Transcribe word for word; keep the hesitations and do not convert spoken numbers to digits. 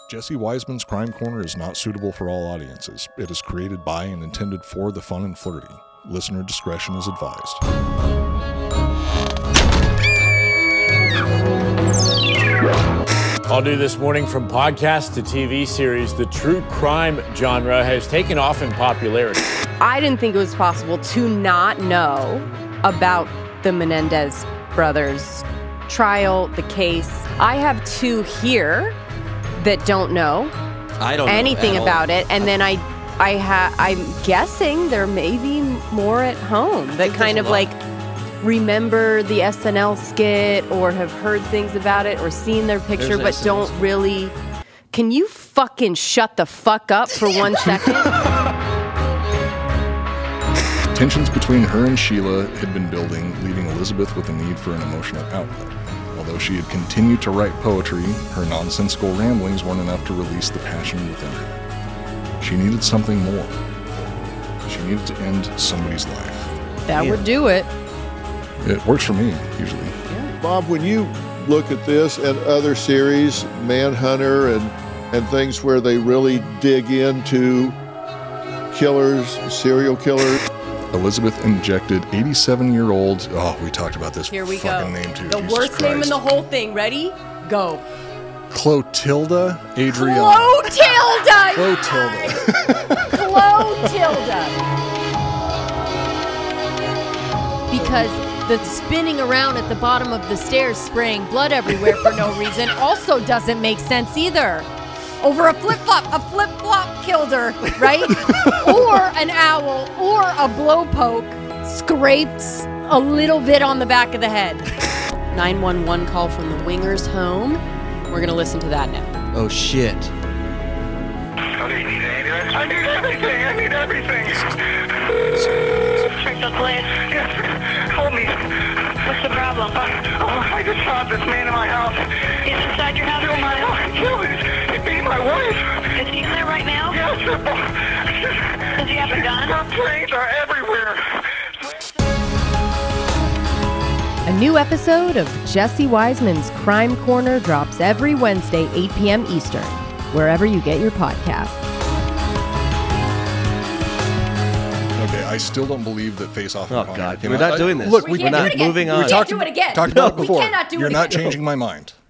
Jesse Wiseman's Crime Corner is not suitable for all audiences. It is created by and intended for the fun and flirty. Listener discretion is advised. All new this morning, from podcast to T V series, the true crime genre has taken off in popularity. I didn't think it was possible to not know about the Menendez brothers trial, the case. I have two here that don't know I don't anything know about it, and then I, I ha, I'm guessing there may be more at home that kind of like remember the S N L skit or have heard things about it or seen their picture, There's but don't really. Can you fucking shut the fuck up for one second? Tensions between her and Sheila had been building, leaving Elizabeth with a need for an emotional outlet. Although she had continued to write poetry, her nonsensical ramblings weren't enough to release the passion within her. She needed something more. She needed to end somebody's life. That yeah. would do it. It works for me, usually. Yeah. Bob, when you look at this and other series, Manhunter and, and things where they really dig into killers, serial killers. Elizabeth injected eighty-seven-year-old, oh, we talked about this Here we fucking go. name too. The Jesus worst Christ. name in the whole thing. Ready? Go. Clotilda Adriana. Clotilda! Clotilda. Clotilda. Because the spinning around at the bottom of the stairs spraying blood everywhere for no reason also doesn't make sense either. Over a flip-flop, a flip-flop killed her, right? Or an owl, or a blowpoke scraped a little bit on the back of the head. nine one one call from the Wingers home. We're going to listen to that now. Oh, shit. Oh, do you need anything? I need everything. I need everything. Springfield Police. Yes, help me. What's the problem? Uh, oh, I just shot this man in my house. He's inside your house Kill right my now? house. Kill him. He beat my wife. Is he in there right now? Yes. Does he have a gun? Her brains are everywhere. A new episode of Jesse Wiseman's Crime Corner drops every Wednesday, eight p.m. Eastern, wherever you get your podcasts. Okay, I still don't believe that Face Off. Oh, and Connor God. cannot- We're not I- doing this. Look, We we, can't We're do not it again. moving We on. can't talked, do it again. talked No, about it we before. cannot do it You're again. not changing my mind.